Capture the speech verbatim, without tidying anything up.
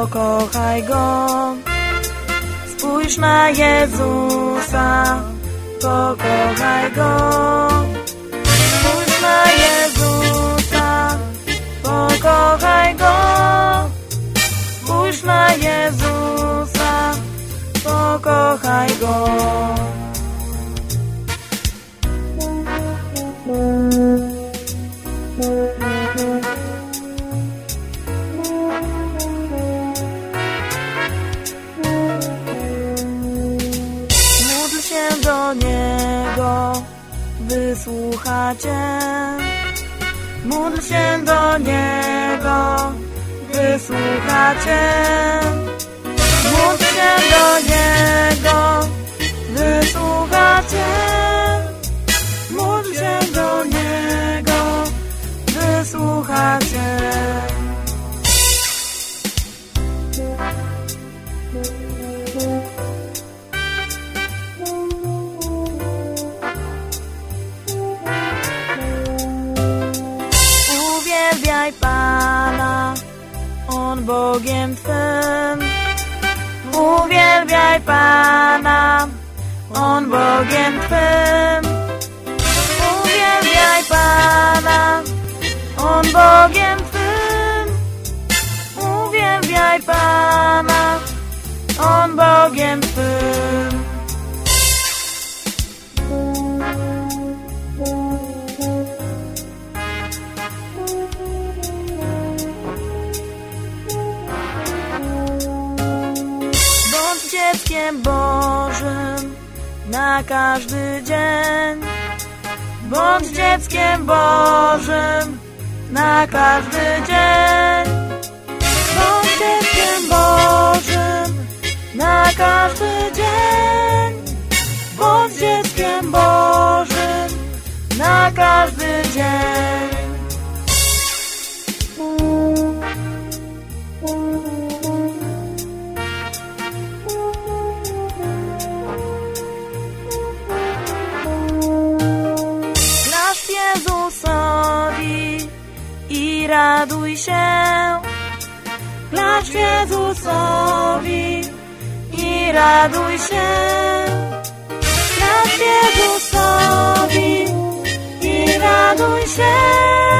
pokochaj Go. Spójrz na Jezusa, pokochaj Go. Spójrz na Jezusa, pokochaj Go. Spójrz na Jezusa, pokochaj Go. Módl się do Niego, wysłucha Cię. Módl się do Niego, wysłucha Cię. Módl się do Niego, wysłucha Cię. Módl się do Niego, wysłucha Cię. Uwielbiaj Pana, On Bogiem Twym. Uwielbiaj Pana, On Bogiem Twym. Uwielbiaj Pana, On Bogiem Twym. Uwielbiaj Pana, On Bogiem Twym. Bądź dzieckiem Bożym na każdy dzień. Bądź dzieckiem Bożym na każdy dzień. Bądź dzieckiem Bożym na każdy dzień. Bądź dzieckiem Bożym na każdy dzień. Jezusowi i raduj się. Klaszcz Jezusowi i raduj się. Klaszcz Jezusowi i raduj się.